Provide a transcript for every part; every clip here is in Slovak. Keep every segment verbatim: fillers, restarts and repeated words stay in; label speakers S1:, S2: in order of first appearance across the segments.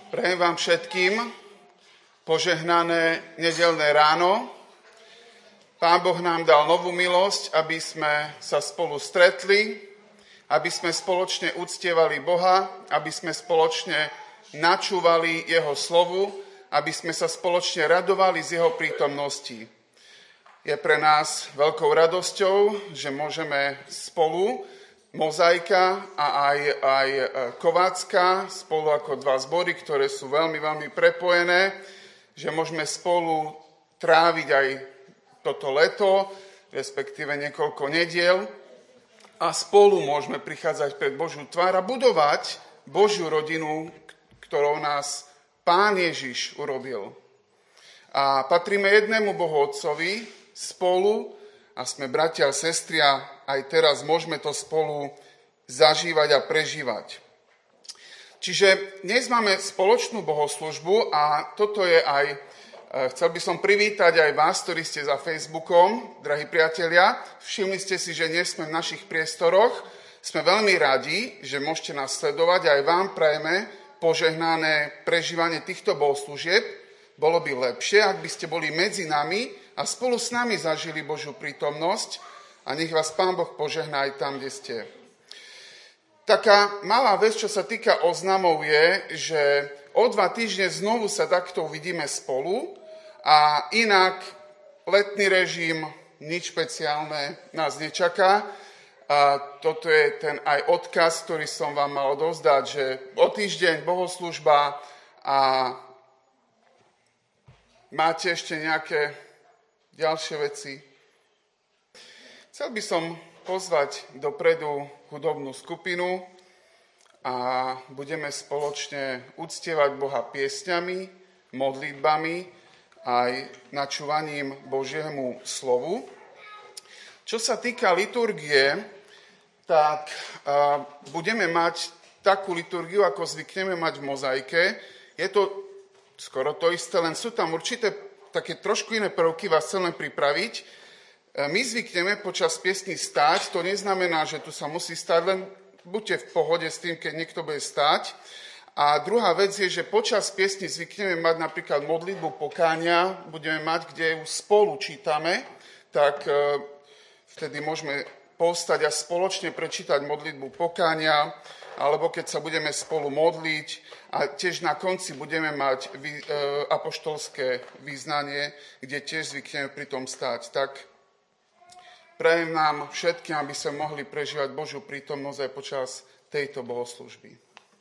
S1: Prajem vám všetkým požehnané nedeľné ráno. Pán Boh nám dal novú milosť, aby sme sa spolu stretli, aby sme spoločne uctievali Boha, aby sme spoločne načúvali Jeho slovu, aby sme sa spoločne radovali z Jeho prítomnosti. Je pre nás veľkou radosťou, že môžeme spolu, Mozaika a aj, aj Kovácka, spolu ako dva zbory, ktoré sú veľmi, veľmi prepojené, že môžeme spolu tráviť aj toto leto, respektíve niekoľko nediel a spolu môžeme prichádzať pred Božiu tvár a budovať Božiu rodinu, ktorou nás Pán Ježiš urobil. A patríme jednému Bohu Otcovi spolu a sme bratia a sestry a aj teraz môžeme to spolu zažívať a prežívať. Čiže dnes máme spoločnú bohoslužbu a toto je aj, chcel by som privítať aj vás, ktorí ste za Facebookom, drahí priatelia. Všimli ste si, že dnes sme v našich priestoroch. Sme veľmi radi, že môžete nás sledovať. Aj vám prajeme požehnané prežívanie týchto bohoslúžieb. Bolo by lepšie, ak by ste boli medzi nami a spolu s nami zažili Božiu prítomnosť. A nech vás Pán Boh požehná aj tam, kde ste. Taká malá vec, čo sa týka oznamov, je, že o dva týždne znovu sa takto uvidíme spolu a inak letný režim, nič špeciálne nás nečaká. A toto je ten aj odkaz, ktorý som vám mal odovzdať, že o týždeň bohoslužba a máte ešte nejaké ďalšie veci. Chcel by som pozvať dopredu hudobnú skupinu a budeme spoločne uctievať Boha piesňami, modlitbami aj načúvaním Božiemu slovu. Čo sa týka liturgie, tak uh, budeme mať takú liturgiu, ako zvykneme mať v Mozaike. Je to skoro to isté, len sú tam určité také trošku iné prvky, vás chcem len pripraviť. My zvykneme počas piesní stáť, to neznamená, že tu sa musí stáť, len buďte v pohode s tým, keď niekto bude stáť. A druhá vec je, že počas piesní zvykneme mať napríklad modlitbu pokánia, budeme mať, kde ju spolu čítame, tak vtedy môžeme povstať a spoločne prečítať modlitbu pokánia, alebo keď sa budeme spolu modliť a tiež na konci budeme mať apoštolské vyznanie, kde tiež zvykneme pri tom stáť. Tak prajem nám všetkým, aby sme mohli prežívať Božiu prítomnosť aj počas tejto bohoslužby.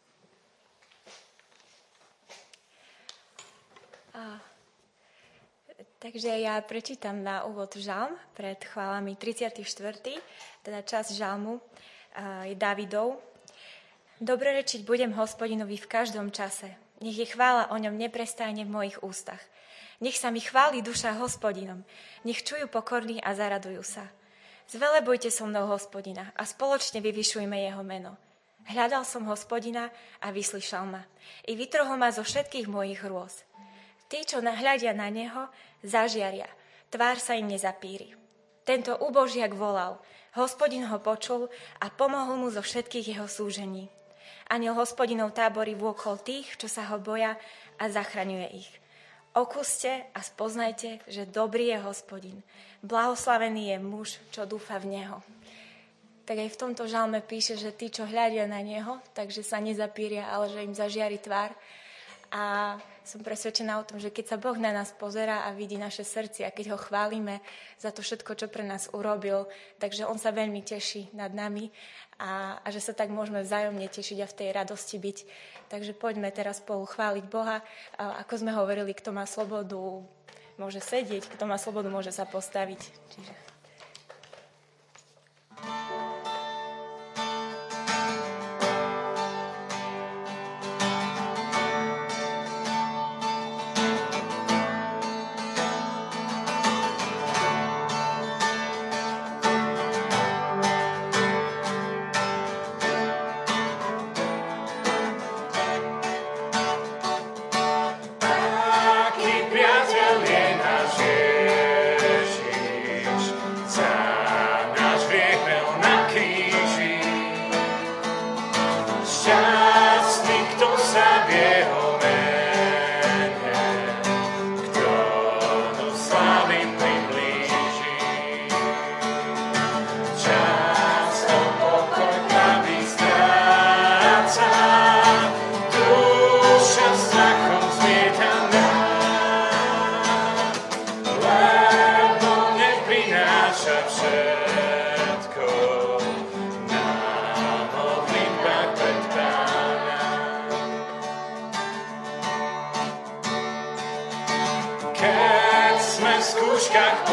S2: A, takže ja prečítam na úvod žalm pred chválami tridsiaty štvrtý teda časť žalmu a, je Dávidov. Dobrorečiť budem Hospodinovi v každom čase. Nech je chvála o ňom neprestajne v mojich ústach. Nech sa mi chváli duša Hospodinom. Nech čujú pokorní a zaradujú sa. Zvelebujte so mnou Hospodina a spoločne vyvyšujme jeho meno. Hľadal som Hospodina a vyslyšal ma. I vytrhol ma zo všetkých mojich hrôz. Tí, čo nahľadia na neho, zažiaria. Tvár sa im nezapíri. Tento úbožiak volal. Hospodin ho počul a pomohol mu zo všetkých jeho súžení. Aniel Hospodinov tábory vôkol tých, čo sa ho boja a zachraňuje ich. Okúste a spoznajte, že dobrý je Hospodin. Blahoslavený je muž, čo dúfa v neho. Tak aj v tomto žalme píše, že tí, čo hľadia na neho, takže sa nezapíria, ale že im zažiari tvár. A som presvedčená o tom, že keď sa Boh na nás pozerá a vidí naše srdcia, keď ho chválime za to všetko, čo pre nás urobil, takže on sa veľmi teší nad nami a, a že sa tak môžeme vzájomne tešiť a v tej radosti byť. Takže poďme teraz spolu chváliť Boha. A ako sme hovorili, kto má slobodu, môže sedieť, kto má slobodu, môže sa postaviť. Čiže...
S3: Taký priateľ je náš Ježiš.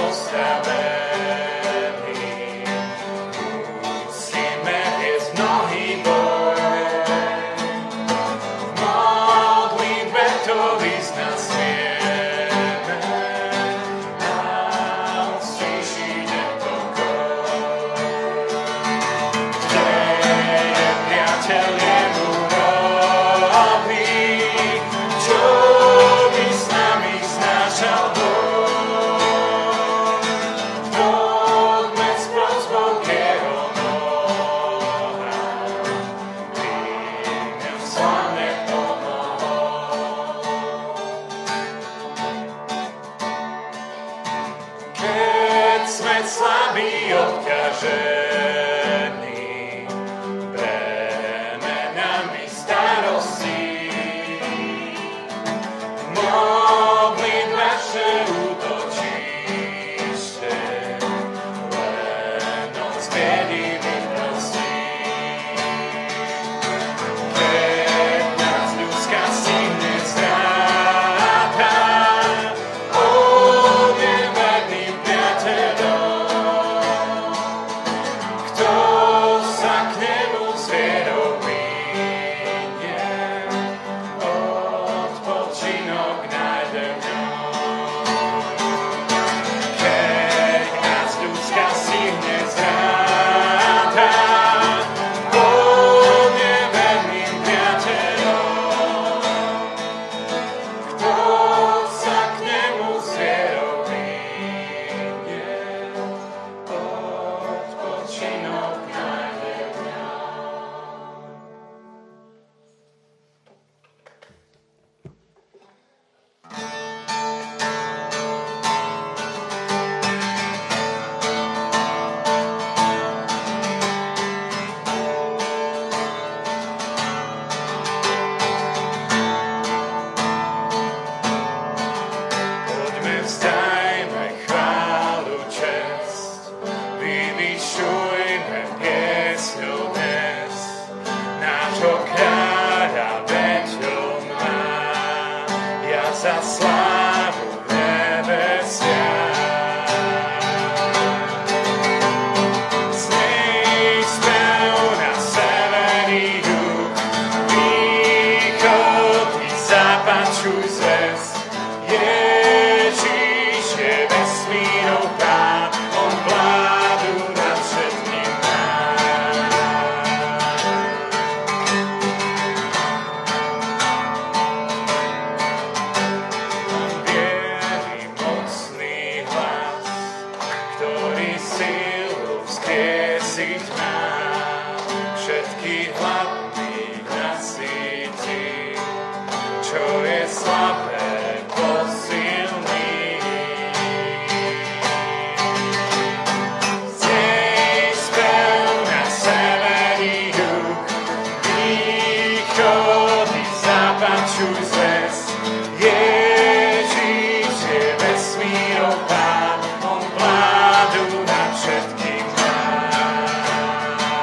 S3: Pán, on vládu nad všetkým má.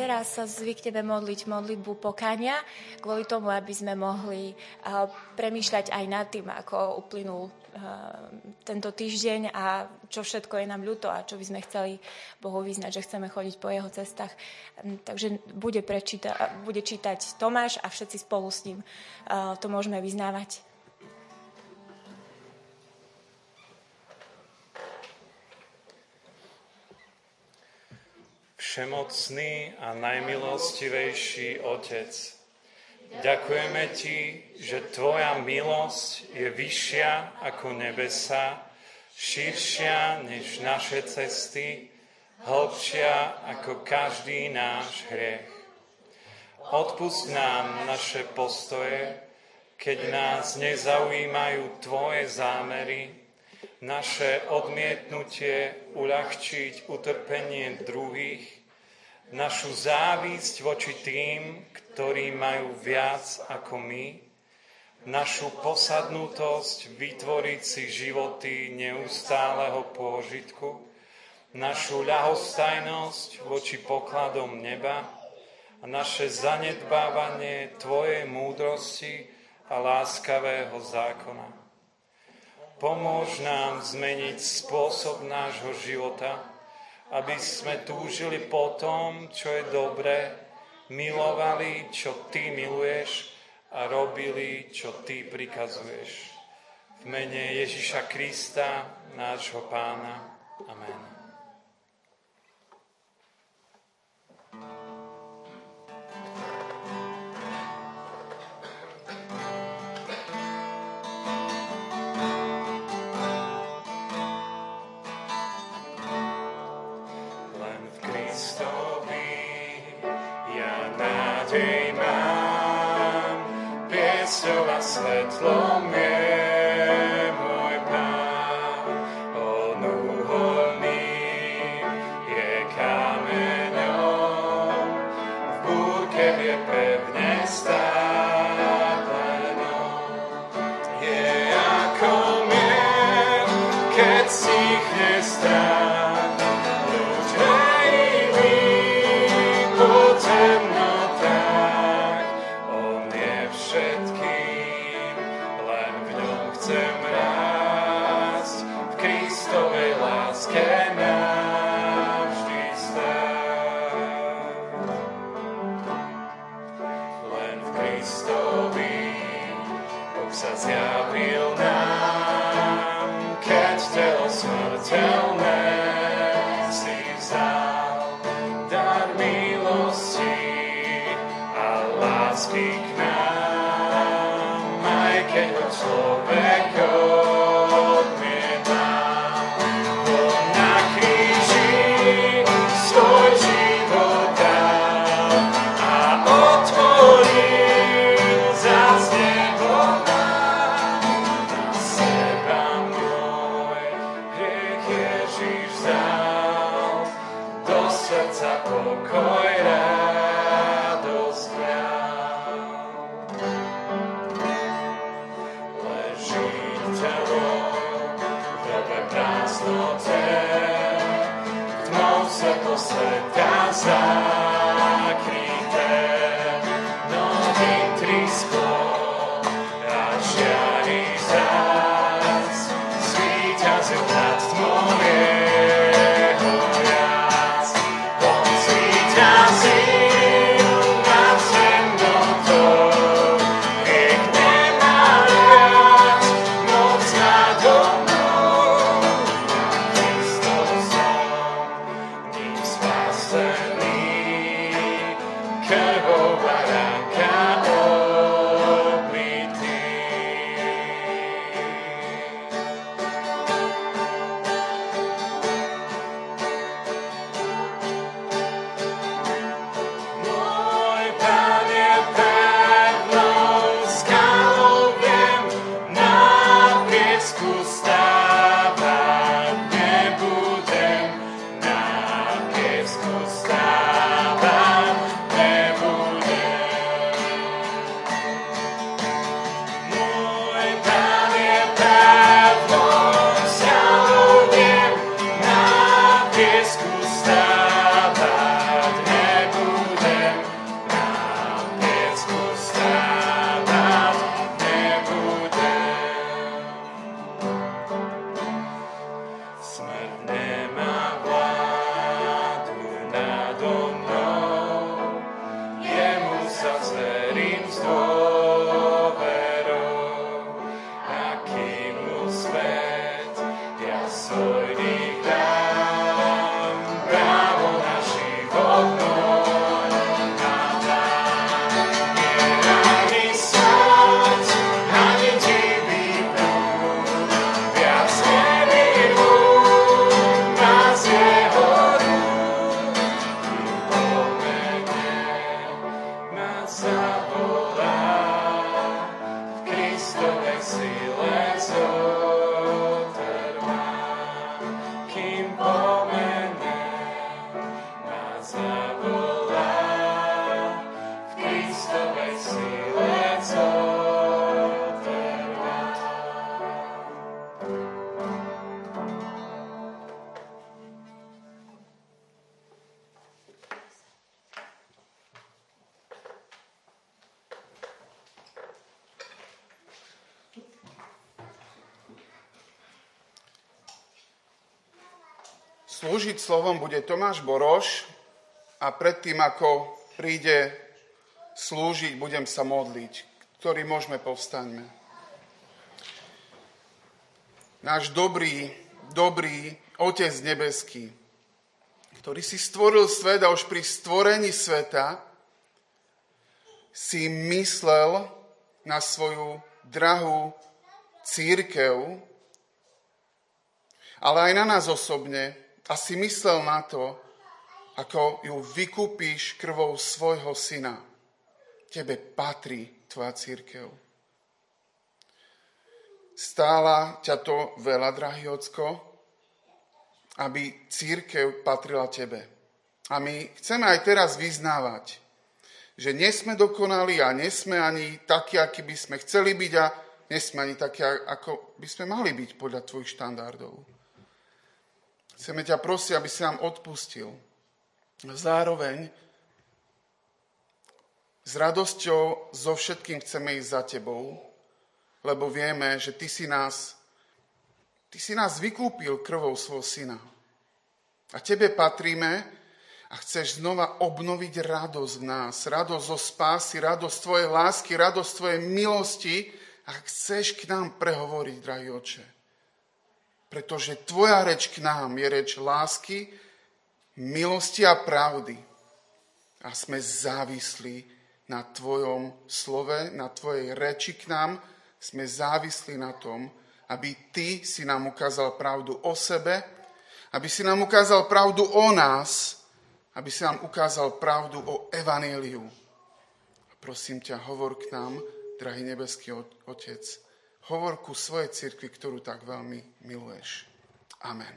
S2: teraz sa zvykneme modliť modlitbu pokánia, kvôli tomu, aby sme mohli premýšľať aj nad tým, ako uplynul tento týždeň a čo všetko je nám ľúto a čo by sme chceli Bohu vyznať, že chceme chodiť po jeho cestách. Takže bude, prečíta, bude čítať Tomáš a všetci spolu s ním to môžeme vyznávať.
S3: Všemocný a najmilostivejší Otec, ďakujeme Ti, že Tvoja milosť je vyššia ako nebesa, širšia než naše cesty, hlbšia ako každý náš hriech. Odpusť nám naše postoje, keď nás nezaujímajú Tvoje zámery, naše odmietnutie uľahčiť utrpenie druhých, našu závisť voči tým, ktorí majú viac ako my, našu posadnutosť vytvoriť si životy neustáleho pôžitku, našu ľahostajnosť voči pokladom neba a naše zanedbávanie Tvojej múdrosti a láskavého zákona. Pomôž nám zmeniť spôsob nášho života, aby sme túžili po tom, čo je dobré, milovali, čo Ty miluješ a robili, čo Ty prikazuješ. V mene Ježiša Krista, nášho Pána. Amen.
S4: Svetlo je môj Pán, on uholný je kameňom, v búrke je pevne stálenom. Je ako mier, keď stichne strach, lúč hejný po temnotách, on je všetkým. Chcem rásť v Kristovej láske navždy stáť. Len v Kristovi Boh sa zjavil nám, keď telo smrteľné si vzal. Dar milosti a lásky k nám, aj keď ho človek odmieta. On na kríži svoj život dal a otvoril zas nebo nám. Na seba môj hriech Ježiš vzal, do srdca pokoj radosť dal. Tmou svetlo sveta zakryté, no vytri sklo a žiari zás, svíťazil nad tmou jeho jas. On svíťazil nad temnotou, hriech nemá viac moc nado mnou. Krvou baránka oblitý. svoj dých dám, právo na život môj nám dám. Nie ani smrť, ani divý prúd, viac nevyhnú nás jeho rúk. Kým pomene nás zavolá, v Kristovej sile zotrvá. Kým pomene nás zavolá, v Kristovej sile zotrvá.
S1: Slúžiť slovom bude Tomáš Boroš a predtým, ako príde slúžiť, budem sa modliť, ktorý môžeme povstaňme. Náš dobrý, dobrý Otec nebeský, ktorý si stvoril svet a už pri stvorení sveta si myslel na svoju drahú cirkev, ale aj na nás osobne, a si myslel na to, ako ju vykúpíš krvou svojho syna. Tebe patrí tvoja cirkev. Stála ťa to veľa, drahý Ocko, aby cirkev patrila tebe. A my chceme aj teraz vyznávať, že nie sme dokonali a nie sme ani takí, akí by sme chceli byť a nie sme ani takí, ako by sme mali byť podľa tvojich štandardov. Chceme ťa prosiť, aby si nám odpustil. Zároveň s radosťou so všetkým chceme ísť za tebou, lebo vieme, že ty si nás, ty si nás vykúpil krvou svojho syna. A tebe patríme a chceš znova obnoviť radosť v nás, radosť zo spásy, radosť tvojej lásky, radosť tvojej milosti a chceš k nám prehovoriť, drahý Oče. Pretože tvoja reč k nám je reč lásky, milosti a pravdy. A sme závislí na tvojom slove, na tvojej reči k nám. Sme závislí na tom, aby ty si nám ukázal pravdu o sebe, aby si nám ukázal pravdu o nás, aby si nám ukázal pravdu o evanjeliu. Prosím ťa, hovor k nám, drahý nebeský Otec. Hovor ku svojej cirkvi, ktorú tak veľmi miluješ. Amen.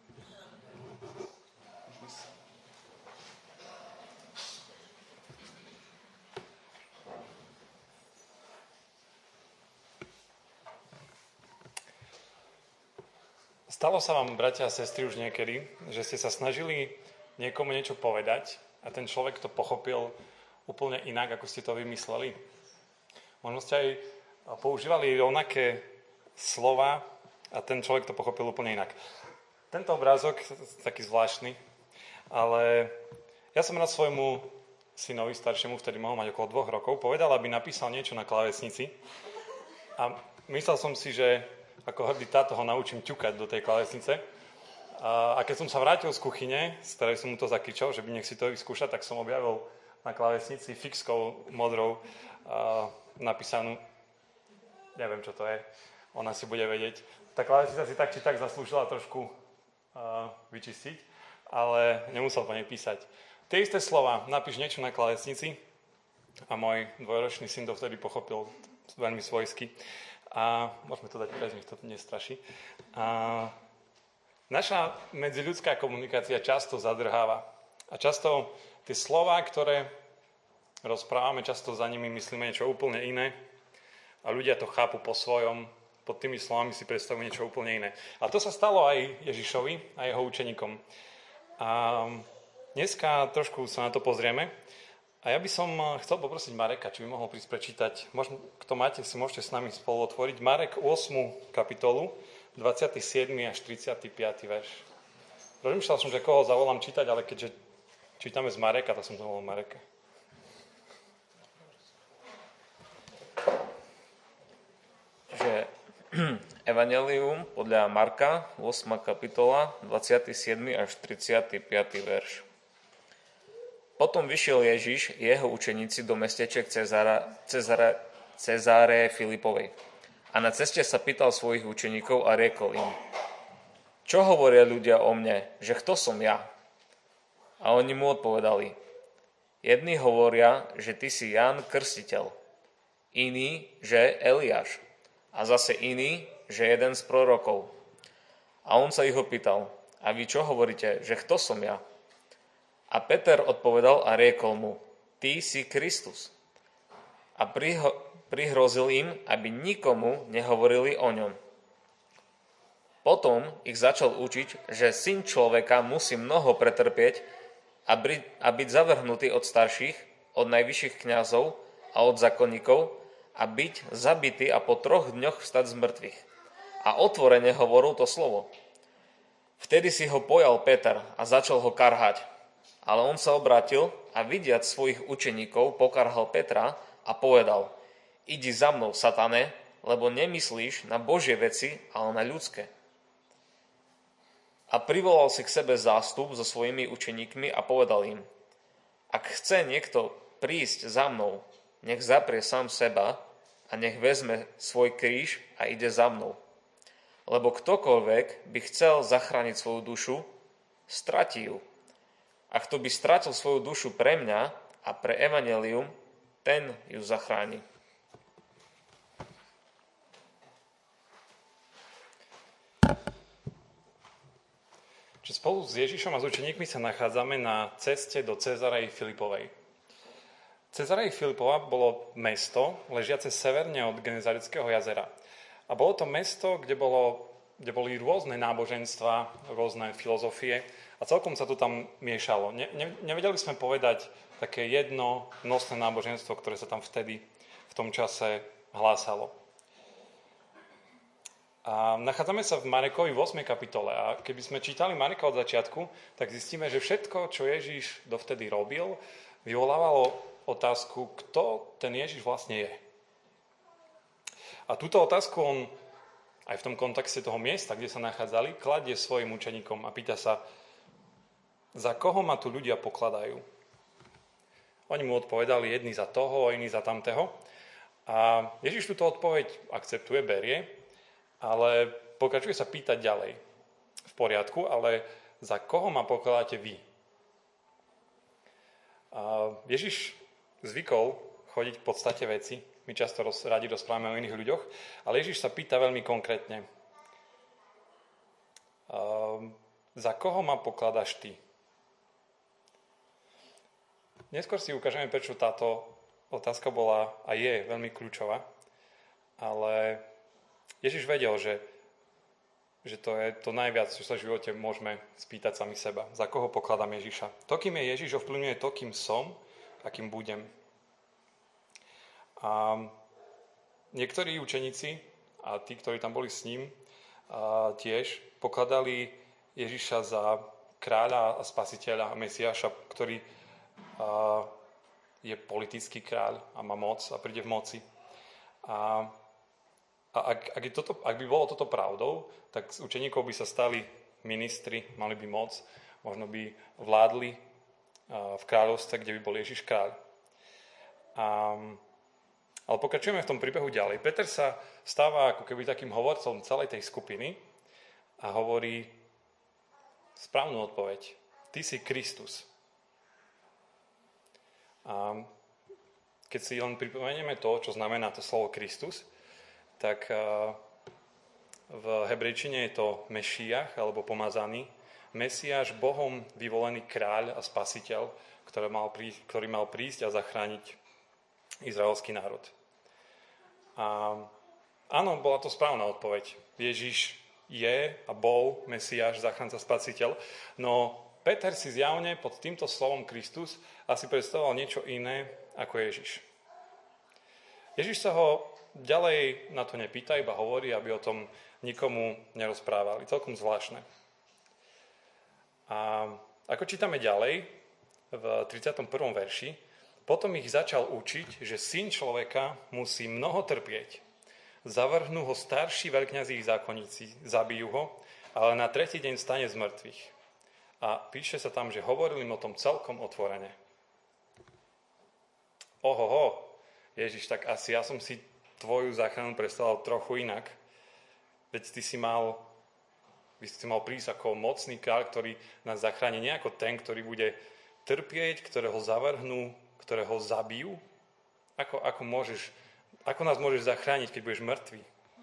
S3: Stalo sa vám, bratia a sestry, už niekedy, že ste sa snažili niekomu niečo povedať a ten človek to pochopil úplne inak, ako ste to vymysleli? Možno ste aj používali rovnaké slova a ten človek to pochopil úplne inak. Tento obrázok je taký zvláštny, ale ja som raz svojmu synovi staršiemu, vtedy mohol mať okolo dvoch rokov, povedal, aby napísal niečo na klávesnici a myslel som si, že ako hrdý táto ho naučím ťukať do tej klávesnice. A keď som sa vrátil z kuchyne, z ktorej som mu to zakričal, že by nech si to vyskúšať, tak som objavil na klávesnici fixkou modrou napísanú. Neviem, čo to je. Ona si bude vedieť. Tá klávesnica si tak či tak zaslúžila trošku uh, vyčistiť, ale nemusel po nej písať. Tie isté slova, napíš niečo na klávesnici a môj dvojročný syn to vtedy pochopil veľmi svojsky. A môžeme to dať preč, nech to nestraší. A naša medziľudská komunikácia často zadrháva. A často tie slová, ktoré rozprávame, často za nimi myslíme niečo úplne iné. A ľudia to chápu po svojom, pod tými slovami si predstavujú niečo úplne iné. A to sa stalo aj Ježišovi a jeho učeníkom. A dneska trošku sa na to pozrieme. A ja by som chcel poprosiť Mareka, či by mohol prísť prečítať. Možno, kto máte, si môžete s nami spolu otvoriť. Marek ôsmu kapitolu, dvadsiaty siedmy až tridsiaty piaty verš. Rozmýšľal som, že koho zavolám čítať, ale keďže čítame z Mareka, tak som zavolal Mareka.
S5: Že Evangelium podľa Marka, ôsma kapitola, dvadsiaty siedmy až tridsiaty piaty verš. Potom vyšiel Ježiš i jeho učeníci do mesteček Cezara, Cezara, Cezáre Filipovej. A na ceste sa pýtal svojich učeníkov a riekol im: Čo hovoria ľudia o mne, že kto som ja? A oni mu odpovedali: Jedni hovoria, že ty si Ján Krstiteľ, iní, že Eliáš, a zase iní, že jeden z prorokov. A on sa ich opýtal: A vy čo hovoríte, že kto som ja? A Peter odpovedal a riekol mu: Ty si Kristus. A priho- prihrozil im, aby nikomu nehovorili o ňom. Potom ich začal učiť, že syn človeka musí mnoho pretrpieť a, bri- a byť zavrhnutý od starších, od najvyšších kňazov a od zákonníkov a byť zabitý a po troch dňoch vstať z mŕtvych. A otvorene hovoril to slovo. Vtedy si ho pojal Peter a začal ho karhať. Ale on sa obrátil a vidiac svojich učeníkov pokarhal Petra a povedal: Idi za mnou, satane, lebo nemyslíš na Božie veci, ale na ľudské. A privolal si k sebe zástup so svojimi učeníkmi a povedal im: Ak chce niekto prísť za mnou, nech zaprie sám seba a nech vezme svoj kríž a ide za mnou. Lebo ktokoľvek by chcel zachrániť svoju dušu, stratí ju. A kto by stratil svoju dušu pre mňa a pre evanjelium, ten ju zachráni.
S3: Čiže spolu s Ježišom a s učeníkmi sa nachádzame na ceste do Cezarej Filipovej. Cezarej Filipova bolo mesto ležiace severne od Genezareckého jazera. A bolo to mesto, kde, bolo, kde boli rôzne náboženstva, rôzne filozofie a celkom sa to tam miešalo. Ne, ne, nevedeli sme povedať také jedno nosné náboženstvo, ktoré sa tam vtedy, v tom čase hlásalo. A nachádzame sa v Marekovi v ôsmej kapitole a keby sme čítali Mareka od začiatku, tak zistíme, že všetko, čo Ježiš dovtedy robil, vyvolávalo otázku, kto ten Ježiš vlastne je. A túto otázku on aj v tom kontexte toho miesta, kde sa nachádzali, kladie svojim učeníkom a pýta sa, za koho ma tu ľudia pokladajú. Oni mu odpovedali jedni za toho, iní za tamteho. A Ježiš túto odpoveď akceptuje, berie, ale pokračuje sa pýtať ďalej. V poriadku, ale za koho ma pokladáte vy? A Ježiš zvykol chodiť v podstate veci. My často roz, radi rozprávame o iných ľuďoch, ale Ježiš sa pýta veľmi konkrétne. Uh, za koho ma pokladáš ty? Neskôr si ukážeme, prečo táto otázka bola a je veľmi kľúčová, ale Ježiš vedel, že, že to je to najviac, čo sa v živote môžeme spýtať sami seba. Za koho pokladám Ježiša? To, kým je Ježiš, ovplyvňuje to, kým som a kým budem. A niektorí učeníci a tí, ktorí tam boli s ním, tiež pokladali Ježiša za kráľa a spasiteľa a Mesiáša, ktorý je politický kráľ a má moc a príde v moci. A, a ak, ak, je toto, ak by bolo toto pravdou, tak z učeníkov by sa stali ministri, mali by moc, možno by vládli v kráľovstve, kde by bol Ježiš kráľ. A Ale pokračujeme v tom príbehu ďalej. Peter sa stáva ako keby takým hovorcom celej tej skupiny a hovorí správnu odpoveď. Ty si Kristus. A keď si len pripomenieme to, čo znamená to slovo Kristus, tak v hebrejčine je to Mešíach alebo pomazaný. Mesiáš, Bohom vyvolený kráľ a spasiteľ, ktorý mal prísť, ktorý mal prísť a zachrániť izraelský národ. A áno, bola to správna odpoveď. Ježiš je a bol Mesiáš, záchranca, spasiteľ, no Peter si zjavne pod týmto slovom Kristus asi predstavoval niečo iné ako Ježiš. Ježiš sa ho ďalej na to nepýta, iba hovorí, aby o tom nikomu nerozprávali. Celkom zvláštne. A ako čítame ďalej, v tridsiatom prvom verši, potom ich začal učiť, že syn človeka musí mnoho trpieť, zavrhnú ho starší veľkňazí ich zákonníci, zabijú ho, ale na tretí deň stane z mŕtvych. A píše sa tam, že hovorili im o tom celkom otvorene. Ohoho, Ježiš, tak asi ja som si tvoju záchranu predstavoval trochu inak. Veď ty si mal, by si mal prísť ako mocný kráľ, ktorý nás zachráni, nie ako ten, ktorý bude trpieť, ktorého zavrhnú, ktorého zabijú. Ako, ako, môžeš, ako nás môžeš zachrániť, keď budeš mŕtvý?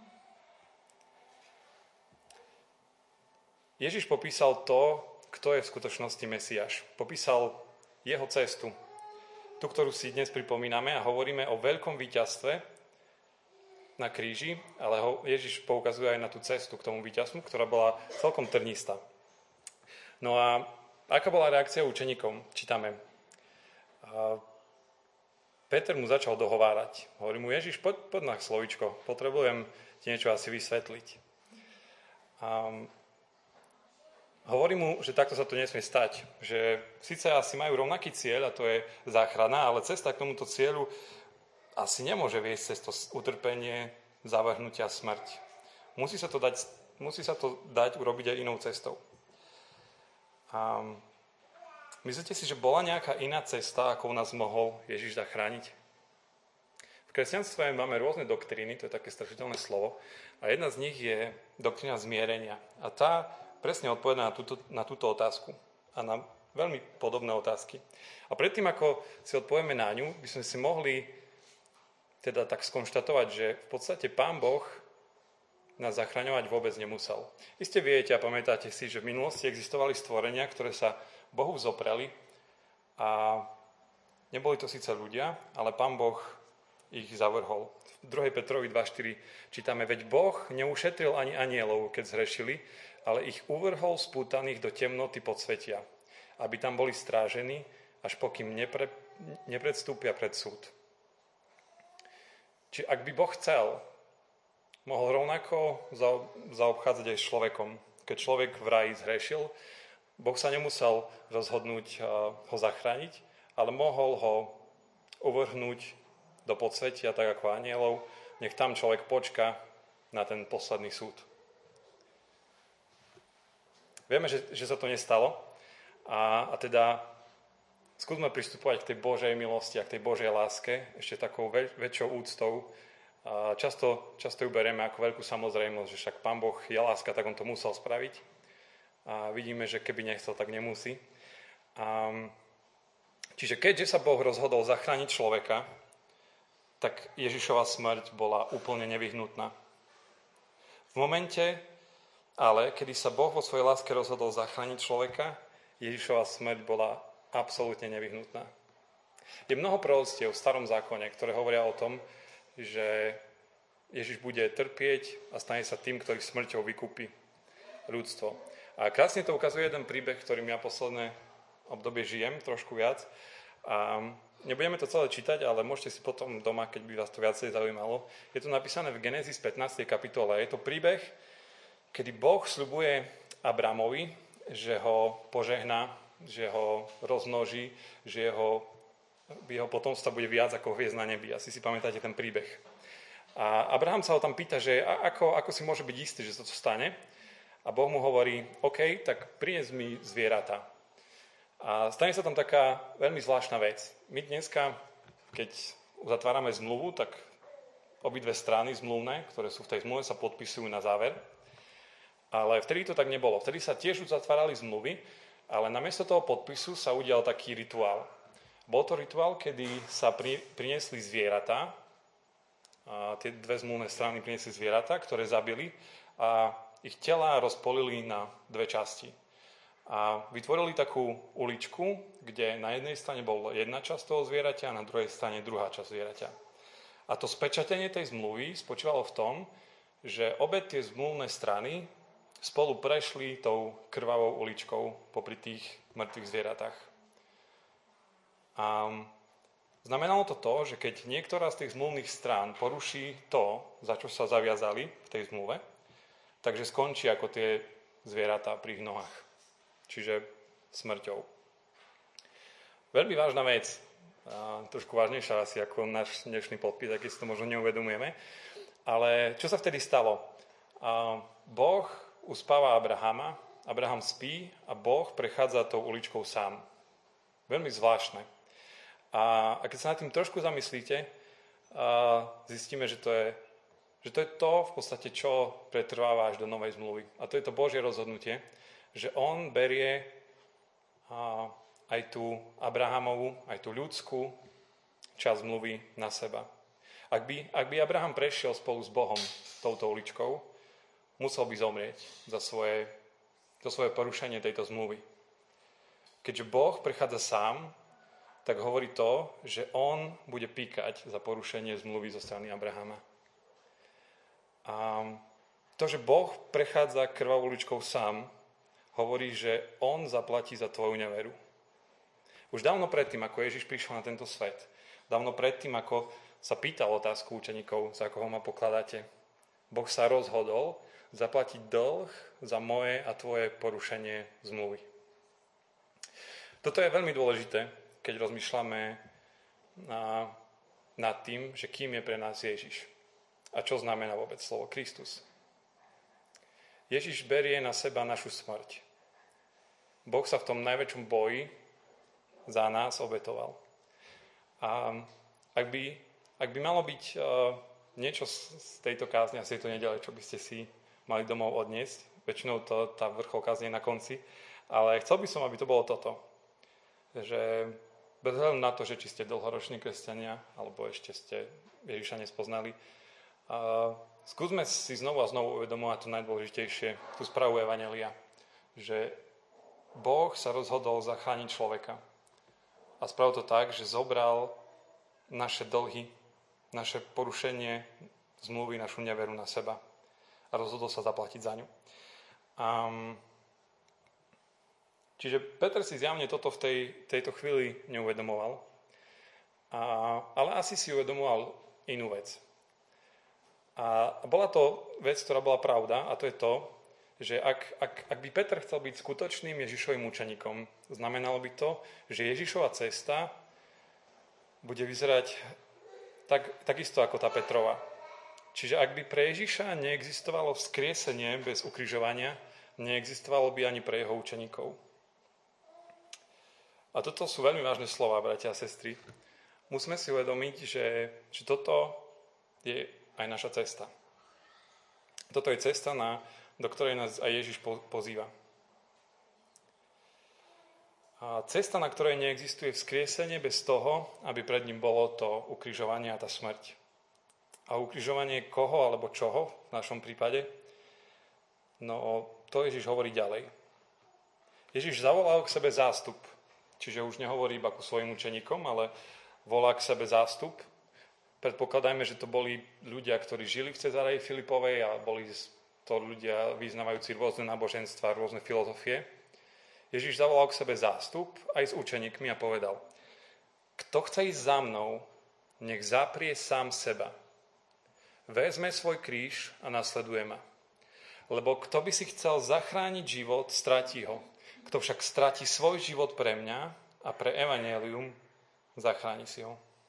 S3: Ježiš popísal to, kto je v skutočnosti Mesiáš. Popísal jeho cestu, tú, ktorú si dnes pripomíname a hovoríme o veľkom víťazstve na kríži, ale ho Ježiš poukazuje aj na tú cestu k tomu víťazstvu, ktorá bola celkom trnistá. No a aká bola reakcia učeníkov? Čítame. A Peter mu začal dohovárať. Hovorí mu, Ježiš, poď, poď na slovíčko, potrebujem ti niečo asi vysvetliť. A hovorí mu, že takto sa to nesmie stať. Že síce asi majú rovnaký cieľ, a to je záchrana, ale cesta k tomuto cieľu asi nemôže viesť cez to utrpenie, zavrhnutia, smrť. Musí sa to dať, musí sa to dať urobiť aj inou cestou. A myslíte si, že bola nejaká iná cesta, ako nás mohol Ježiš zachrániť? V kresťanstve máme rôzne doktríny, to je také strašiteľné slovo, a jedna z nich je doktrína zmierenia. A tá presne odpovedá na túto, na túto otázku a na veľmi podobné otázky. A predtým, ako si odpovieme na ňu, by sme si mohli teda tak skonštatovať, že v podstate Pán Boh nás zachraňovať vôbec nemusel. Iste viete a pamätáte si, že v minulosti existovali stvorenia, ktoré sa Bohu vzopreli a neboli to síce ľudia, ale Pán Boh ich zavrhol. V druhej Petrovi dva štyri čítame, veď Boh neušetril ani anielov, keď zhrešili, ale ich uvrhol spútaných do temnoty podsvetia, aby tam boli strážení, až pokým nepre, nepredstúpia pred súd. Čiže ak by Boh chcel, mohol rovnako zaobchádzať aj s človekom. Keď človek v raji zhrešil, Boh sa nemusel rozhodnúť ho zachrániť, ale mohol ho uvrhnúť do podsvetia, tak ako anielov. Nech tam človek počká na ten posledný súd. Vieme, že, že sa to nestalo a, a teda skúsme pristupovať k tej Božej milosti a k tej Božej láske ešte takou väč, väčšou úctou. A často, často ju berieme ako veľkú samozrejmosť, že však Pán Boh je láska, tak on to musel spraviť. A vidíme, že keby nechcel, tak nemusí. A, čiže keďže sa Boh rozhodol zachrániť človeka, tak Ježišova smrť bola úplne nevyhnutná. V momente, ale kedy sa Boh vo svojej láske rozhodol zachrániť človeka, Ježišova smrť bola absolútne nevyhnutná. Je mnoho proroctiev v Starom zákone, ktoré hovoria o tom, že Ježiš bude trpieť a stane sa tým, ktorý smrťou vykúpi ľudstvo. A krásne to ukazuje jeden príbeh, ktorým ja posledné obdobie žijem, trošku viac. A nebudeme to celé čítať, ale môžete si potom doma, keď by vás to viacej zaujímalo. Je to napísané v Genézis pätnástej kapitole. Je to príbeh, kedy Boh sľubuje Abramovi, že ho požehná, že ho rozmnoží, že jeho, jeho potomstva bude viac ako hviezd na nebi. Asi si pamätáte ten príbeh. A Abraham sa ho tam pýta, že ako, ako si môže byť istý, že to stane. A Boh mu hovorí, OK, tak prinies mi zvieratá. A stane sa tam taká veľmi zvláštna vec. My dneska, keď uzatvárame zmluvu, tak obidve strany zmluvné, ktoré sú v tej zmluve, sa podpisujú na záver. Ale vtedy to tak nebolo. Vtedy sa tiež uzatvárali zmluvy, ale namiesto toho podpisu sa udial taký rituál. Bol to rituál, kedy sa pri, priniesli zvieratá. A tie dve zmluvné strany priniesli zvieratá, ktoré zabili a ich tela rozpolili na dve časti. A vytvorili takú uličku, kde na jednej strane bola jedna časť toho zvieraťa a na druhej strane druhá časť zvieraťa. A to spečatenie tej zmluvy spočívalo v tom, že obe tie zmluvné strany spolu prešli tou krvavou uličkou popri tých mŕtvych zvieratách. A znamenalo to to, že keď niektorá z tých zmluvných strán poruší to, za čo sa zaviazali v tej zmluve, takže skončí ako tie zvieratá pri ich nohách. Čiže smrťou. Veľmi vážna vec, a trošku vážnejšia asi ako náš dnešný podpis, aký si to možno neuvedomujeme. Ale čo sa vtedy stalo? Boh uspáva Abrahama, Abraham spí a Boh prechádza tou uličkou sám. Veľmi zvláštne. A, a keď sa nad tým trošku zamyslíte, zistíme, že to je že to je to v podstate, čo pretrváva až do novej zmluvy. A to je to Božie rozhodnutie, že on berie a, aj tú Abrahamovú, aj tú ľudskú časť zmluvy na seba. Ak by, ak by Abraham prešiel spolu s Bohom touto uličkou, musel by zomrieť za svoje, za svoje porušenie tejto zmluvy. Keďže Boh prechádza sám, tak hovorí to, že on bude píkať za porušenie zmluvy zo strany Abrahama. A to, že Boh prechádza krvavou uličkou sám, hovorí, že on zaplatí za tvoju neveru. Už dávno predtým, ako Ježiš prišiel na tento svet, dávno predtým, ako sa pýtal otázku učeníkov, za koho ma pokladáte, Boh sa rozhodol zaplatiť dlh za moje a tvoje porušenie zmluvy. Toto je veľmi dôležité, keď rozmýšľame na, nad tým, že kým je pre nás Ježiš. A čo znamená vôbec slovo Kristus? Ježiš berie na seba našu smrť. Boh sa v tom najväčšom boji za nás obetoval. A ak by, ak by malo byť uh, niečo z tejto kázne a z tejto nedele, čo by ste si mali domov odniesť, väčšinou to tá vrchol kázne na konci, ale chcel by som, aby to bolo toto. Že bez hľadu na to, že či ste dlhoroční kresťania, alebo ešte ste Ježiša nespoznali, Uh, skúsme si znovu a znovu uvedomovať to najdôležitejšie, tú správu evanjelia, že Boh sa rozhodol zachrániť človeka a spravil to tak, že zobral naše dlhy, naše porušenie zmluvy, našu neveru na seba a rozhodol sa zaplatiť za ňu. Um, čiže Peter si zjavne toto v tej, tejto chvíli neuvedomoval, a, ale asi si uvedomoval inú vec. A bola to vec, ktorá bola pravda, a to je to, že ak, ak, ak by Peter chcel byť skutočným Ježišovým učeníkom, znamenalo by to, že Ježišova cesta bude vyzerať tak, takisto ako tá Petrova. Čiže ak by pre Ježiša neexistovalo vzkriesenie bez ukrižovania, neexistovalo by ani pre jeho učeníkov. A toto sú veľmi vážne slova, bratia a sestry. Musíme si uvedomiť, že, že toto je aj naša cesta. Toto je cesta, na, do ktorej nás aj Ježiš pozýva. A cesta, na ktorej neexistuje vzkriesenie bez toho, aby pred ním bolo to ukrižovanie a tá smrť. A ukrižovanie koho alebo čoho v našom prípade? No, to Ježiš hovorí ďalej. Ježiš zavolal k sebe zástup. Čiže už nehovorí iba ku svojim učeníkom, ale volá k sebe zástup. Predpokladajme, že to boli ľudia, ktorí žili v Cezáreji Filipovej a boli to ľudia vyznávajúci rôzne náboženstva, rôzne filozofie. Ježiš zavolal k sebe zástup aj s učeníkmi a povedal: kto chce ísť za mnou, nech zaprie sám seba. Vezme svoj kríž a nasleduje ma. Lebo kto by si chcel zachrániť život, stratí ho. Kto však stratí svoj život pre mňa a pre evanjelium, zachráni si ho.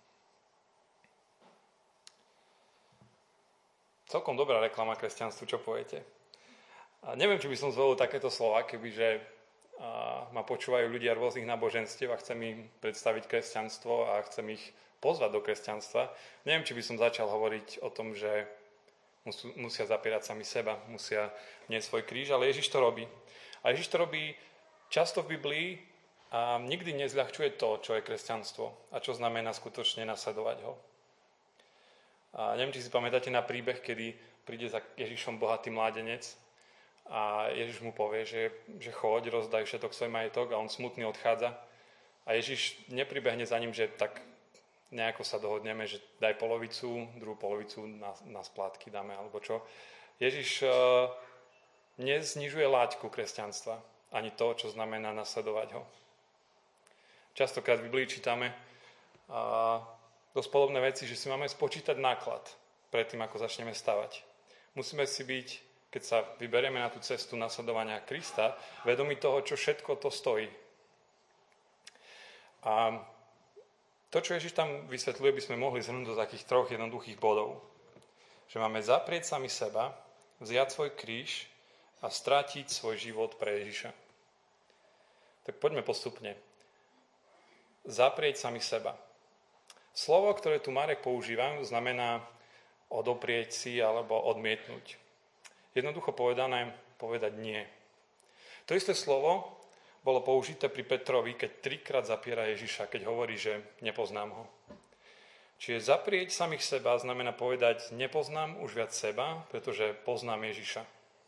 S3: Celkom dobrá reklama kresťanstvu, čo poviete? A neviem, či by som zvolil takéto slova, kebyže a, ma počúvajú ľudia rôznych náboženstiev a chcem im predstaviť kresťanstvo a chcem ich pozvať do kresťanstva. Neviem, či by som začal hovoriť o tom, že musú, musia zapierať sami seba, musia niesť svoj kríž, ale Ježiš to robí. A Ježiš to robí často v Biblii a nikdy nezľahčuje to, čo je kresťanstvo a čo znamená skutočne nasledovať ho. A neviem, či si pamätáte na príbeh, kedy príde za Ježišom bohatý mládenec a Ježiš mu povie, že, že choď, rozdaj všetok svoj majetok, a on smutný odchádza. A Ježiš nepribehne za ním, že tak nejako sa dohodneme, že daj polovicu, druhú polovicu na, na splátky dáme, alebo čo. Ježiš uh, neznižuje láťku kresťanstva, ani to, čo znamená nasledovať ho. Častokrát v Biblii čítame uh, dosť podobné veci, že si máme spočítať náklad predtým, ako začneme stavať. Musíme si byť, keď sa vyberieme na tú cestu nasledovania Krista, vedomi toho, čo všetko to stojí. A to, čo Ježiš tam vysvetľuje, by sme mohli zhrnúť do takých troch jednoduchých bodov. že máme zaprieť sami seba, vziať svoj kríž a stratiť svoj život pre Ježiša. Tak poďme postupne. Zaprieť sami seba. Slovo, ktoré tu Marek používa, znamená odoprieť si alebo odmietnúť. Jednoducho povedané, povedať nie. To isté slovo bolo použité pri Petrovi, keď trikrát zapiera Ježiša, keď hovorí, že nepoznám ho. Čiže zaprieť samých seba znamená povedať, nepoznám už viac seba, pretože poznám Ježiša.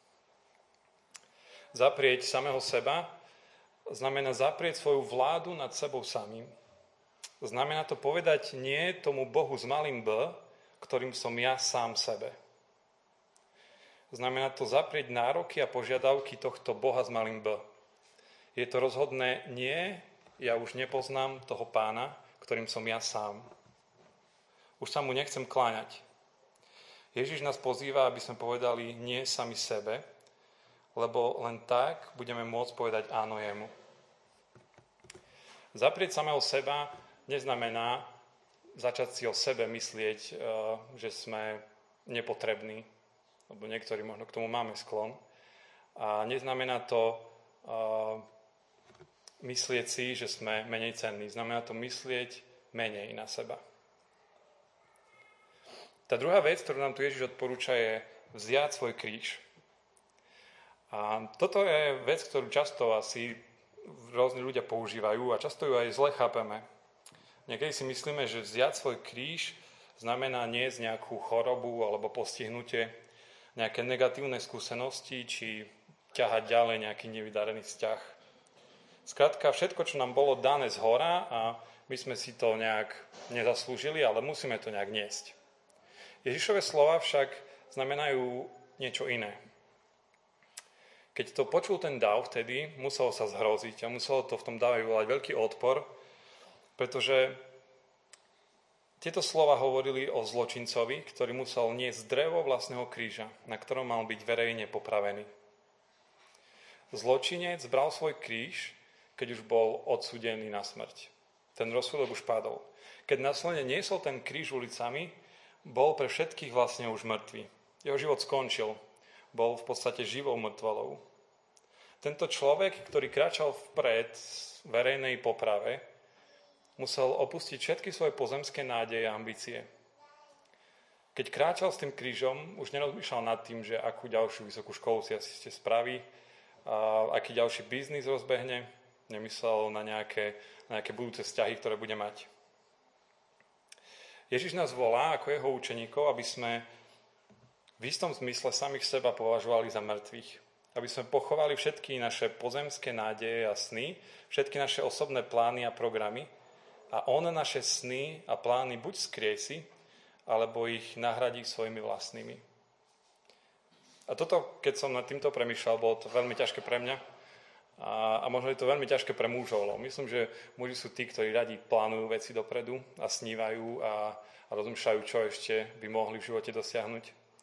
S3: Zaprieť samého seba znamená zaprieť svoju vládu nad sebou samým. Znamená to povedať nie tomu Bohu s malým B, ktorým som ja sám sebe. Znamená to zaprieť nároky a požiadavky tohto Boha s malým B. Je to rozhodné nie, ja už nepoznám toho Pána, ktorým som ja sám. Už sa mu nechcem kláňať. Ježiš nás pozýva, aby sme povedali nie sami sebe, lebo len tak budeme môcť povedať áno jemu. Zaprieť samého seba neznamená začať si o sebe myslieť, že sme nepotrební, lebo niektorí možno k tomu máme sklon. A neznamená to myslieť si, že sme menej cenní. Znamená to myslieť menej na seba. Tá druhá vec, ktorú nám tu Ježiš odporúča, je vziať svoj kríž. A toto je vec, ktorú často asi rôzni ľudia používajú a často ju aj zle chápeme. Niekedy si myslíme, že vziať svoj kríž znamená niesť nejakú chorobu alebo postihnutie, nejaké negatívne skúsenosti či ťahať ďalej nejaký nevydarený vzťah. Skrátka, všetko, čo nám bolo dané zhora a my sme si to nejak nezaslúžili, ale musíme to nejak niesť. Ježišove slova však znamenajú niečo iné. Keď to počul ten dáv vtedy, muselo sa zhroziť a muselo to v tom dáve vyvolať veľký odpor, pretože tieto slova hovorili o zločincovi, ktorý musel niesť drevo vlastného kríža, na ktorom mal byť verejne popravený. Zločinec bral svoj kríž, keď už bol odsúdený na smrť. Ten rozsudok už padol. Keď následne niesol ten kríž ulicami, bol pre všetkých vlastne už mŕtvy. Jeho život skončil. Bol v podstate živou mŕtvolou. Tento človek, ktorý kráčal vpred v verejnej poprave, musel opustiť všetky svoje pozemské nádeje a ambície. Keď kráčal s tým krížom, už nerozmýšľal nad tým, že akú ďalšiu vysokú školu si asi ste spraví, a aký ďalší biznis rozbehne, nemyslel na nejaké, na nejaké budúce vzťahy, ktoré bude mať. Ježiš nás volá ako jeho učeníkov, aby sme v istom zmysle samých seba považovali za mŕtvych. Aby sme pochovali všetky naše pozemské nádeje a sny, všetky naše osobné plány a programy a on naše sny a plány buď skriesi, alebo ich nahradí svojimi vlastnými. A toto, keď som nad týmto premýšľal, bolo to veľmi ťažké pre mňa a, a možno je to veľmi ťažké pre mužov. Myslím, že muži sú tí, ktorí radi plánujú veci dopredu a snívajú a, a rozmýšľajú, čo ešte by mohli v živote dosiahnuť.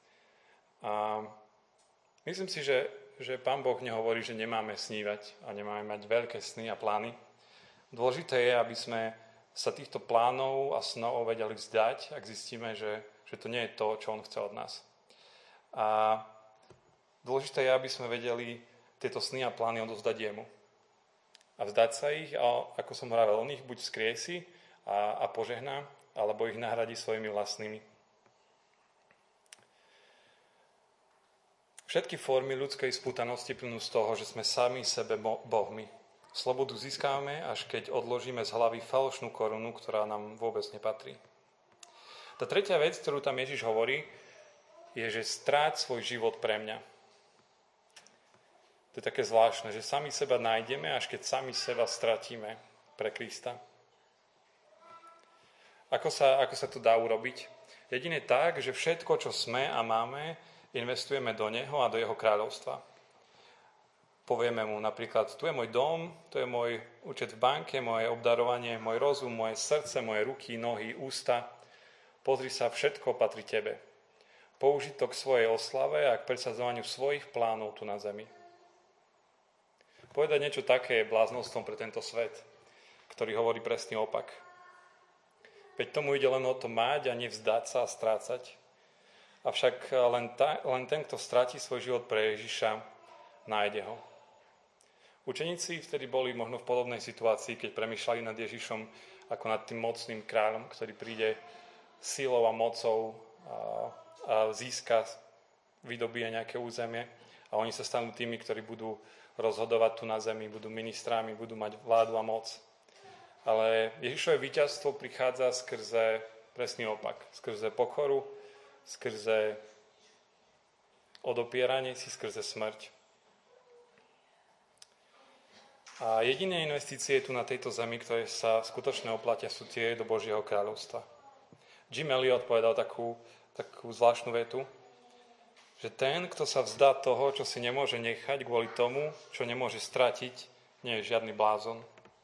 S3: A myslím si, že, že Pán Boh nehovorí, že nemáme snívať a nemáme mať veľké sny a plány. Dôležité je, aby sme sa týchto plánov a snov vedeli vzdať, ak zistíme, že, že to nie je to, čo on chce od nás. A dôležité je, aby sme vedeli tieto sny a plány odovzdať jemu. A vzdať sa ich, a ako som hovoril, on ich buď vzkriesi a, a požehná, alebo ich nahradí svojimi vlastnými. Všetky formy ľudskej spútanosti plynú z toho, že sme sami sebe bohmi. Slobodu získame, až keď odložíme z hlavy falošnú korunu, ktorá nám vôbec nepatrí. Tá tretia vec, ktorú tam Ježiš hovorí, je, že stráť svoj život pre mňa. To je také zvláštne, že sami seba nájdeme, až keď sami seba stratíme pre Krista. Ako sa, ako sa to dá urobiť? Jedine tak, že všetko, čo sme a máme, investujeme do Neho a do Jeho kráľovstva. Povieme mu napríklad, tu je môj dom, tu je môj účet v banke, moje obdarovanie, môj rozum, moje srdce, moje ruky, nohy, ústa. Pozri sa, všetko patrí tebe. Použiť to k svojej oslave a k presadzovaniu svojich plánov tu na zemi. Povedať niečo také je bláznostvom pre tento svet, ktorý hovorí presný opak. Veď tomu ide len o to mať a nevzdať sa a strácať. avšak len, ta, len ten, kto stratí svoj život pre Ježiša, nájde ho. Učeníci vtedy boli možno v podobnej situácii, keď premýšľali nad Ježišom ako nad tým mocným kráľom, ktorý príde silou a mocou a, a získa, vydobije nejaké územie a oni sa stanú tými, ktorí budú rozhodovať tu na zemi, budú ministrami, budú mať vládu a moc. Ale Ježišové víťazstvo prichádza skrze presný opak, skrze pokoru, skrze odopieranie si, skrze smrť. A jediné investície tu na tejto zemi, ktoré sa skutočne oplatia, sú tie do Božieho kráľovstva. Jim Elliot povedal takú, takú zvláštnu vetu, že ten, kto sa vzdá toho, čo si nemôže nechať kvôli tomu, čo nemôže stratiť, nie je žiadny blázon.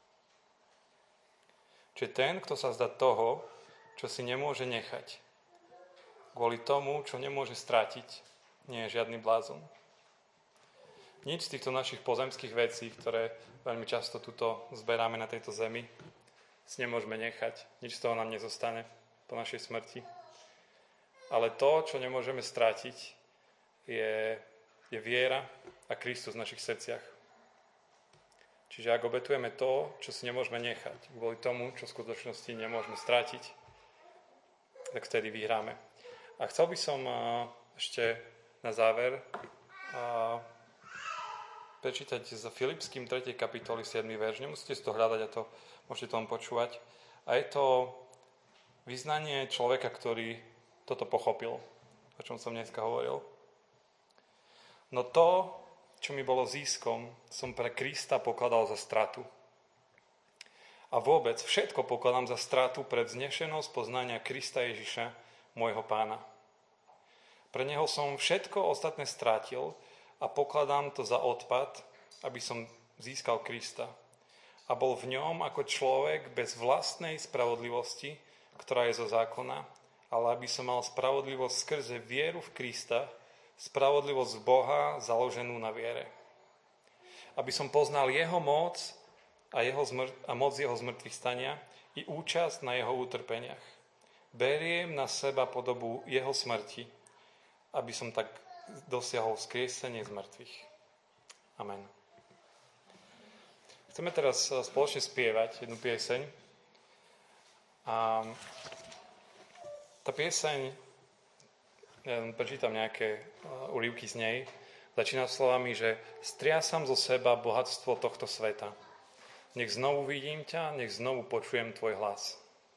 S3: Čiže ten, kto sa vzdá toho, čo si nemôže nechať kvôli tomu, čo nemôže stratiť, nie je žiadny blázon. Nič z týchto našich pozemských vecí, ktoré veľmi často tuto zberáme na tejto zemi, si nemôžeme nechať. Nič z toho nám nezostane po našej smrti. Ale to, čo nemôžeme stratiť, je, je viera a Kristus v našich srdciach. Čiže ak obetujeme to, čo si nemôžeme nechať, kvôli tomu, čo v skutočnosti nemôžeme stratiť, tak vtedy vyhráme. A chcel by som ešte na záver prečítať z Filipským tretej kapitoly siedmy verš. Nemusíte si to hľadať a to môžete to len počúvať. A je to vyznanie človeka, ktorý toto pochopil, o čom som dneska hovoril. No to, čo mi bolo získom, som pre Krista pokladal za stratu. A vôbec všetko pokladám za stratu pred vznešenosť poznania Krista Ježiša, môjho Pána. Pre neho som všetko ostatné strátil a pokladám to za odpad, aby som získal Krista. A bol v ňom ako človek bez vlastnej spravodlivosti, ktorá je zo zákona, ale aby som mal spravodlivosť skrze vieru v Krista, spravodlivosť Boha založenú na viere. Aby som poznal jeho moc a, jeho zmr- a moc jeho zmrtvých stania i účasť na jeho utrpeniach. Beriem na seba podobu jeho smrti, aby som tak dosiahol vzkriesenie z mŕtvych. Amen. Chceme teraz spoločne spievať jednu pieseň. A tá pieseň, ja prečítam nejaké úryvky z nej, začína slovami, že striasam zo seba bohatstvo tohto sveta. Nech znovu vidím ťa, nech znovu počujem tvoj hlas.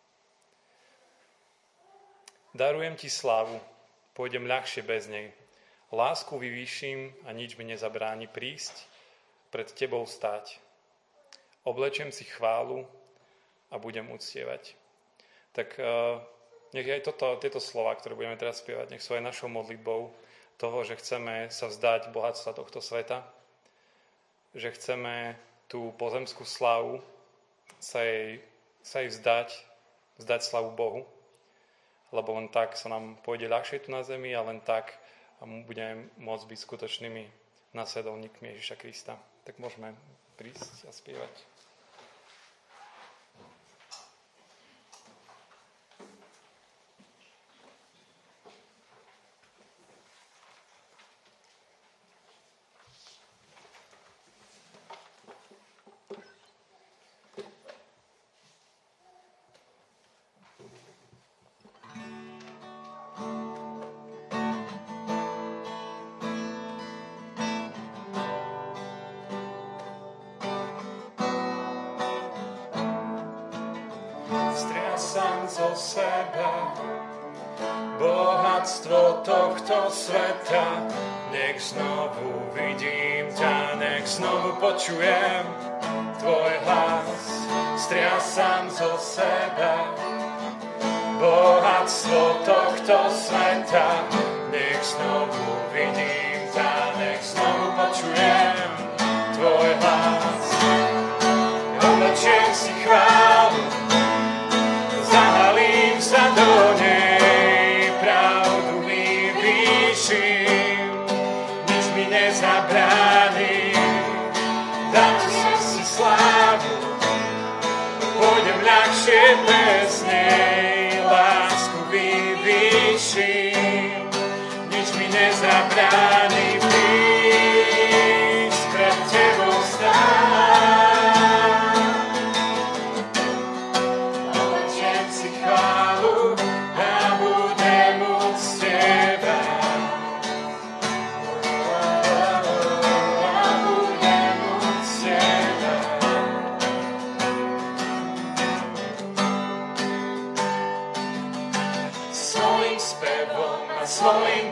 S3: Darujem ti slávu, pôjdem ľahšie bez nej. Lásku vyvýšim a nič mi nezabráni prísť, pred tebou stáť. Oblečem si chválu a budem uctievať. Tak uh, nech aj toto, tieto slova, ktoré budeme teraz spievať, nech sú aj našou modlitbou toho, že chceme sa vzdať bohatstva tohto sveta, že chceme tú pozemskú slávu sa jej, sa jej vzdať, vzdať slavu Bohu, lebo len tak sa nám pôjde ľahšie tu na zemi a len tak a budeme môcť byť skutočnými nasledovníkmi Ježiša Krista. Tak môžeme prísť a spievať.
S4: Striasam zo seba bohatstvo tohto sveta. Nech znovu vidím ťa, nech znovu počujem tvoj hlas. Striasam zo seba bohatstvo tohto sveta. Nech znovu vidím ťa, nech znovu počujem tvoj hlas. Oblečiem si chválu, zahalím sa do nej, pravdu vyvýšim, nič mi nezabráni. Dám si slávu, pôjdem ľahšie bez nej, lásku vyvýšim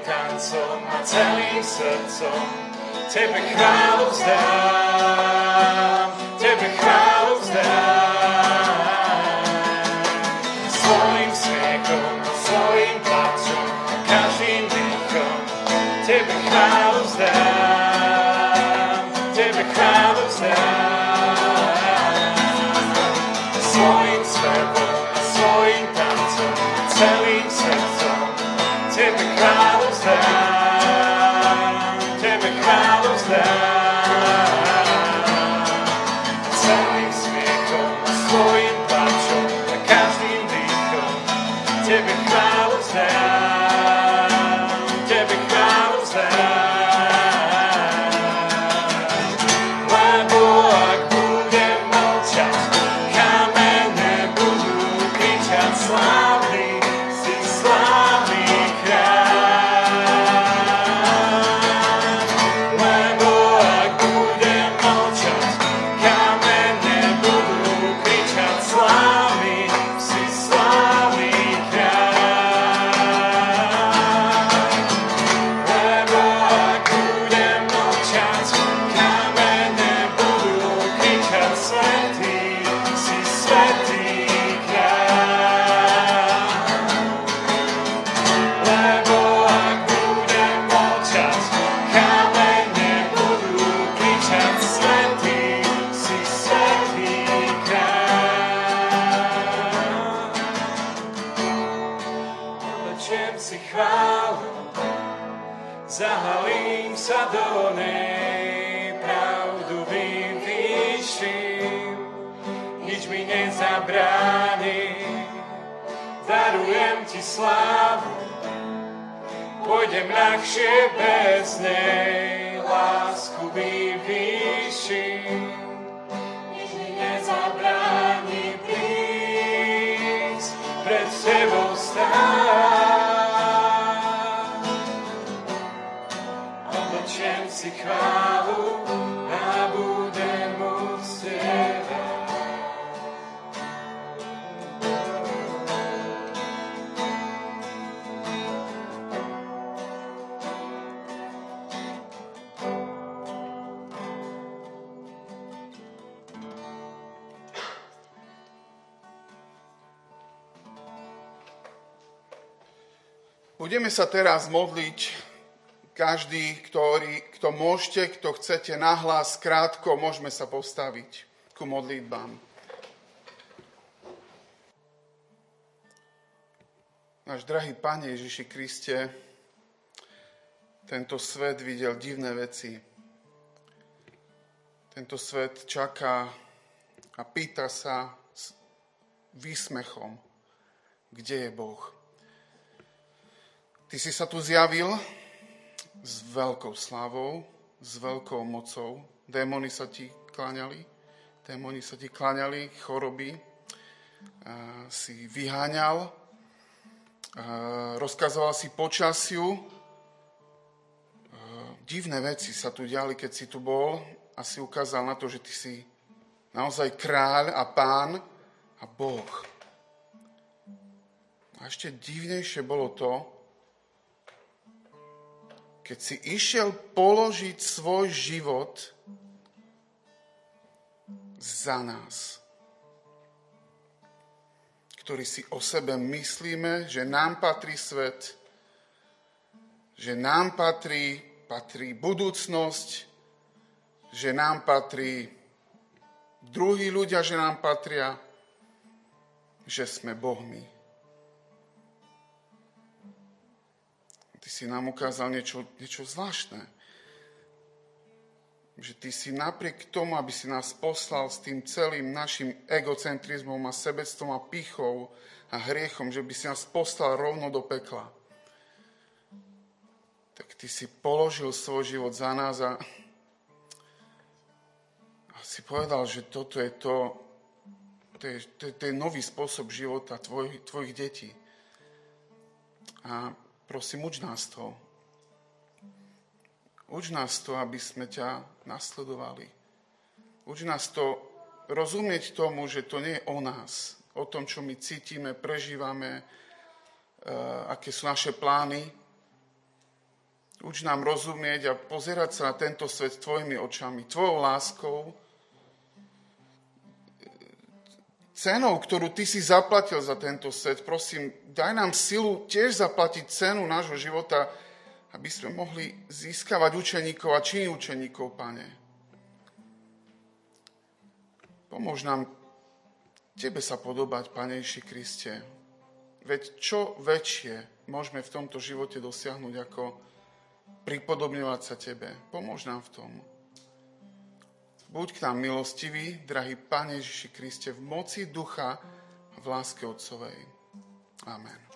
S4: tancom a celým srdcom Tebe chválu vzdám, Tebe chválu vzdám. Svojim smiechom, svojim plačom, každým dýchom Tebe chválu vzdám, Tebe chválu vzdám. Svojim spevom a svojim tancom, celým srdcom Tebe chválu vzdám, Tebe chválu vzdám. Celým smiechom a svojim plačom a každým dýchom Tebe chválu vzdám, Tebe chválu vzdám. Lebo ak budem mlčať, kamene budú kričať slávny, si slávny kráľ. Lebo ak budem mlčať, kamene budú kričať slávny, si slávny kráľ. Lebo ak budem mlčať, kamene budú kričať svätý, si svätý kráľ. Lebo ak budem mlčať, kamene budú kričať svätý, si svätý kráľ. Oblečiem si chválu, zahalím sa do nej, pravdu vyvýšim, nič mi nezabráni. Darujem ti slávu, pôjdem ľahšie bez nej, lásku vyvýšim, nič mi nezabráni prísť pred tebou stáť. Oblečiem si chválu a budem uctievať.
S1: Budeme sa teraz modliť, každý, ktorý, kto môžete, kto chcete nahlas, krátko, môžeme sa postaviť ku modlitbám. Náš drahý Pane Ježiši Kriste, tento svet videl divné veci. Tento svet čaká a pýta sa s výsmechom, kde je Boh. Ty si sa tu zjavil s veľkou slávou, s veľkou mocou. Démoni sa ti kláňali, démoni sa ti kláňali, choroby a si vyháňal, a rozkazoval si počasiu. A divné veci sa tu diali, keď si tu bol a si ukázal na to, že ty si naozaj kráľ a pán a Boh. A ešte divnejšie bolo to, keď si išiel položiť svoj život za nás, ktorý si o sebe myslíme, že nám patrí svet, že nám patrí, patrí budúcnosť, že nám patrí druhí ľudia, že nám patria, že sme Bohmi. Ty si nám ukázal niečo, niečo zvláštne. Že ty si napriek tomu, aby si nás poslal s tým celým našim egocentrizmom a sebectvom a pichou a hriechom, že by si nás poslal rovno do pekla. Tak ty si položil svoj život za nás a, a si povedal, že toto je to, to je, to je, to je nový spôsob života tvoj, tvojich detí. A prosím, uč nás to. Uč nás to, aby sme ťa nasledovali. Uč nás to rozumieť tomu, že to nie je o nás, o tom, čo my cítime, prežívame, uh, aké sú naše plány, Uč nám rozumieť a pozerať sa na tento svet tvojimi očami, tvojou láskou, cenou, ktorú ty si zaplatil za tento svet. Prosím, daj nám silu tiež zaplatiť cenu nášho života, aby sme mohli získavať učeníkov a činiť učeníkov, Pane. Pomôž nám tebe sa podobať, Pane Ježiši Kriste. Veď čo väčšie môžeme v tomto živote dosiahnuť, ako pripodobňovať sa tebe. Pomôž nám v tom. Buď k nám milostivý, drahý Pane Ježiši Kriste, v moci ducha a v láske Otcovej. Amen.